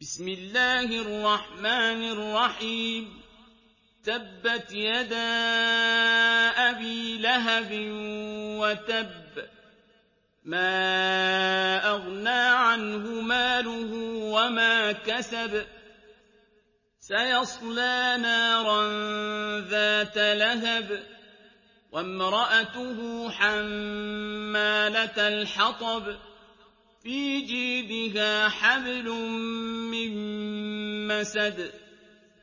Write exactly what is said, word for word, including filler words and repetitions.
بسم الله الرحمن الرحيم تبت يدا أبي لهب وتب ما أغنى عنه ماله وما كسب سيصلى نارا ذات لهب وامرأته حمالة الحطب في جيدها حبل من مسد